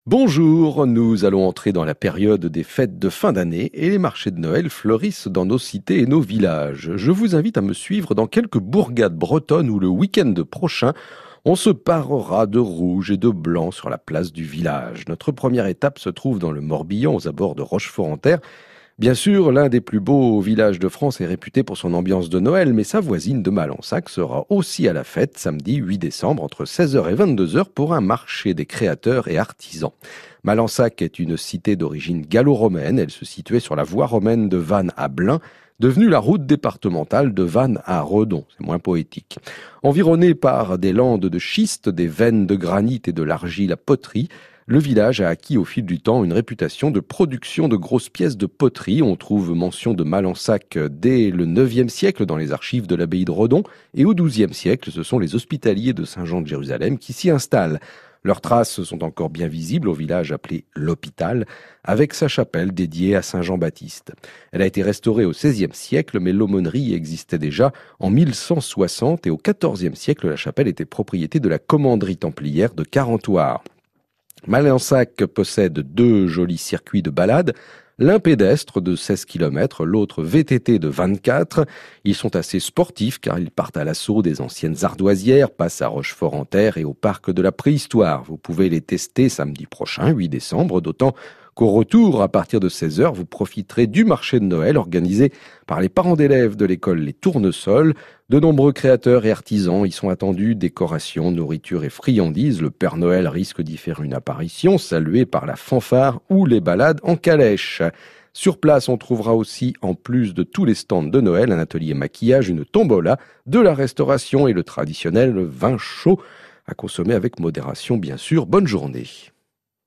Bonjour, nous allons entrer dans la période des fêtes de fin d'année et les marchés de Noël fleurissent dans nos cités et nos villages. Je vous invite à me suivre dans quelques bourgades bretonnes où le week-end prochain, on se parera de rouge et de blanc sur la place du village. Notre première étape se trouve dans le Morbihan, aux abords de Rochefort-en-Terre. Bien sûr, l'un des plus beaux villages de France est réputé pour son ambiance de Noël, mais sa voisine de Malensac sera aussi à la fête samedi 8 décembre entre 16h et 22h pour un marché des créateurs et artisans. Malensac est une cité d'origine gallo-romaine. Elle se situait sur la voie romaine de Vannes à Blain, devenue la route départementale de Vannes à Redon. C'est moins poétique. Environné par des landes de schiste, des veines de granit et de l'argile à poterie, le village a acquis au fil du temps une réputation de production de grosses pièces de poterie. On trouve mention de Malensac dès le 9e siècle dans les archives de l'abbaye de Redon. Et au 12e siècle, ce sont les hospitaliers de Saint-Jean de Jérusalem qui s'y installent. Leurs traces sont encore bien visibles au village appelé l'Hôpital, avec sa chapelle dédiée à Saint Jean-Baptiste. Elle a été restaurée au XVIe siècle, mais l'aumônerie existait déjà en 1160 et au XIVe siècle, la chapelle était propriété de la commanderie templière de Carentoire. Malensac possède deux jolis circuits de balade, l'un pédestre de 16 km, l'autre VTT de 24. Ils sont assez sportifs car ils partent à l'assaut des anciennes ardoisières, passent à Rochefort-en-Terre et au parc de la Préhistoire. Vous pouvez les tester samedi prochain, 8 décembre, d'autant qu'au retour, à partir de 16h, vous profiterez du marché de Noël organisé par les parents d'élèves de l'école Les Tournesols. De nombreux créateurs et artisans y sont attendus, décorations, nourriture et friandises. Le Père Noël risque d'y faire une apparition, salué par la fanfare ou les balades en calèche. Sur place, on trouvera aussi, en plus de tous les stands de Noël, un atelier maquillage, une tombola, de la restauration et le traditionnel vin chaud à consommer avec modération, bien sûr. Bonne journée.